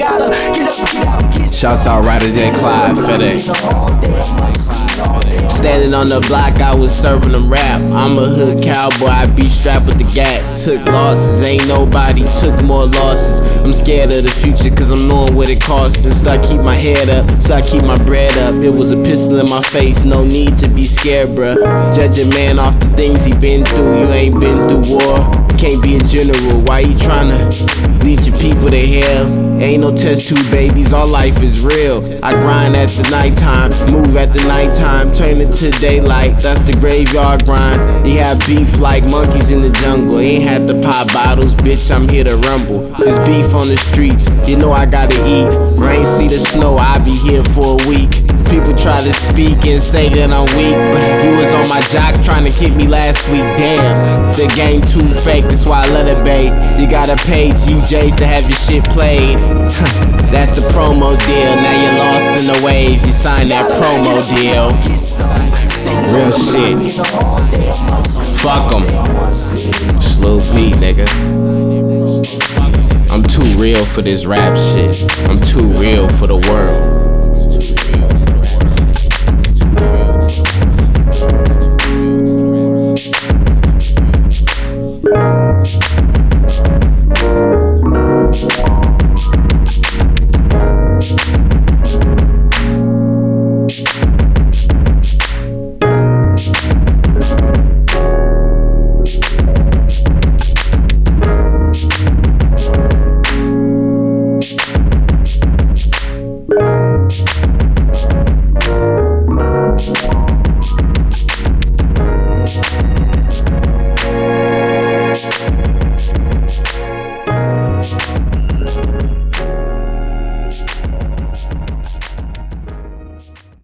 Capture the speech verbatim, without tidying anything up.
gotta get up, get out, get Shouts out Riders and Clyde, FedEx. Standing on the block, I was serving them rap. I'm a hood cowboy, I be strapped with the gat. Took losses, ain't nobody took more losses. I'm scared of the future cause I'm knowing what it costs. And start keep my head up, start keep my bread up. It was a pistol in my face, no need to be scared, bruh. Judge a man off the things he been through. You ain't been through war, can't be a general. Why you tryna lead your people to hell? Ain't no test tube babies, all life is real. I grind at the nighttime, move at the nighttime, turn it to daylight, that's the graveyard grind. He have beef like monkeys in the jungle. Ain't had to pop bottles, bitch, I'm here to rumble. There's beef on the streets, you know I gotta eat. Rain, see the snow, I be here for a week. People try to speak and say that I'm weak, but you was on my jock trying to kick me last week. Damn, the game too fake, that's why I let it bait. You gotta pay G Js to have your shit played. That's the promo deal, now you're lost in the waves. You signed that promo deal. Real shit. Fuck em. Slow beat, nigga. I'm too real for this rap shit. I'm too real for the world.